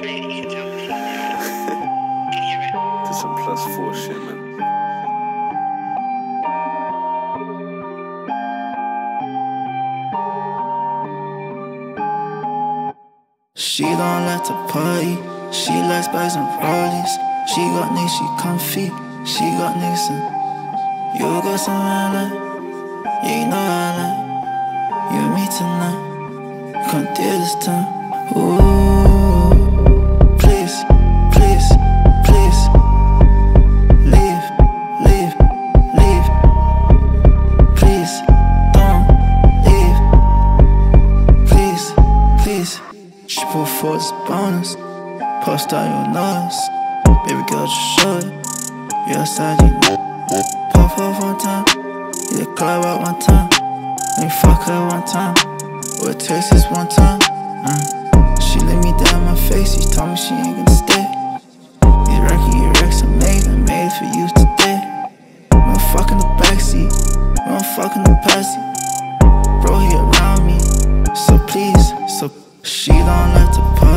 This some +4 shit, man. She don't like to party, she likes bags and rollies. She got niggas, she comfy, she got niggas and you got some I like, yeah you know I like. You and me tonight, can't deal this time. Ooh, please, please, please, leave, leave, leave. Please, don't leave. Please, please. She put forward this bonus, post out your nose. Baby girl, just show it. You outside, you know. Pop off one time, hit the club out one time. Let me fuck her one time, or it takes this one time. She laid me down my face, she told me she ain't gonna stay. These racks are made for you today. We don't fuck in the backseat, we don't fuck in the passeat. Bro, he around me, so please, so she don't like to party.